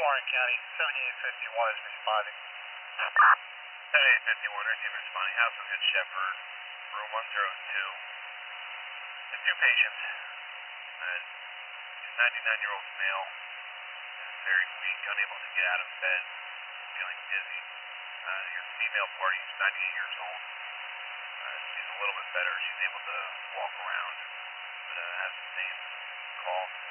Warren County, 7851 is responding. 7851, receive responding. House on Good Shepherd, room 102. There's two patients. 99-year-old male is very weak, unable to get out of bed, feeling dizzy. Your female party is 98 years old. She's a little bit better. She's able to walk around, but has the same call.